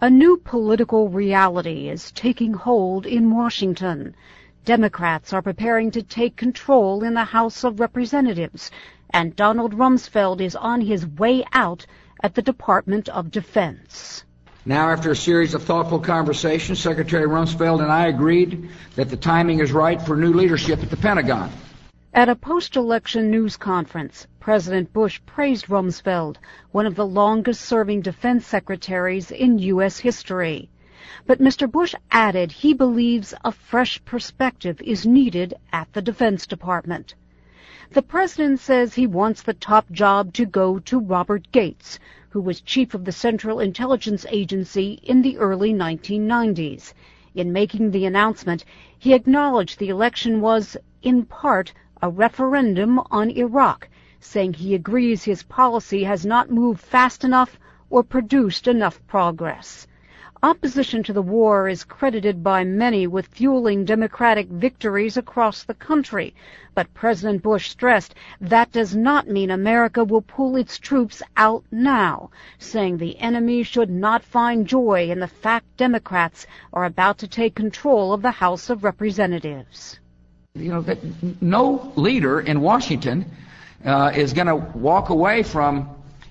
A new political reality is taking hold in Washington. Democrats are preparing to take control in the House of Representatives, and Donald Rumsfeld is on his way out at the Department of Defense. Now, after a series of thoughtful conversations, Secretary Rumsfeld and I agreed that the timing is right for new leadership at the Pentagon. At a post-election news conference, President Bush praised Rumsfeld, one of the longest-serving defense secretaries in U.S. history. But Mr. Bush added he believes a fresh perspective is needed at the Defense Department. The president says he wants the top job to go to Robert Gates, who was chief of the Central Intelligence Agency in the early 1990s. In making the announcement, he acknowledged the election was, in part, a referendum on Iraq, saying he agrees his policy has not moved fast enough or produced enough progress. Opposition to the war is credited by many with fueling Democratic victories across the country, but President Bush stressed that does not mean America will pull its troops out now, saying the enemy should not find joy in the fact Democrats are about to take control of the House of Representatives. You know, that no leader in Washington is going to walk away from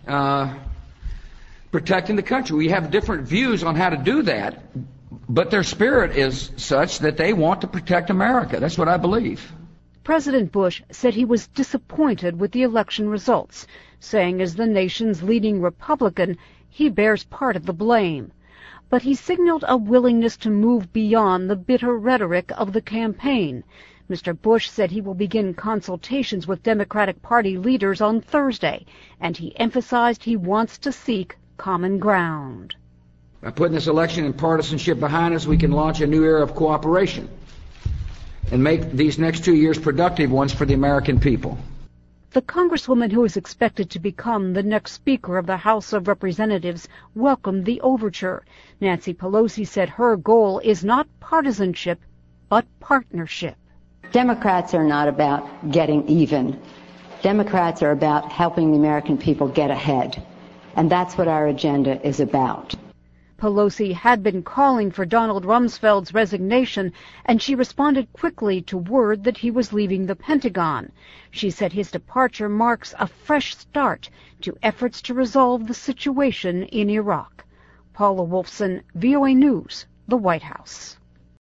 protecting the country. We have different views on how to do that, but their spirit is such that they want to protect America. That's what I believe. President Bush said he was disappointed with the election results, saying as the nation's leading Republican, he bears part of the blame. But he signaled a willingness to move beyond the bitter rhetoric of the campaign. Mr. Bush said he will begin consultations with Democratic Party leaders on Thursday, and he emphasized he wants to seek common ground. By putting this election and partisanship behind us, we can launch a new era of cooperation and make these next 2 years productive ones for the American people. The congresswoman who is expected to become the next Speaker of the House of Representatives welcomed the overture. Nancy Pelosi said her goal is not partisanship, but partnership. Democrats are not about getting even. Democrats are about helping the American people get ahead. And that's what our agenda is about. Pelosi had been calling for Donald Rumsfeld's resignation, and she responded quickly to word that he was leaving the Pentagon. She said his departure marks a fresh start to efforts to resolve the situation in Iraq. Paula Wolfson, VOA News, the White House.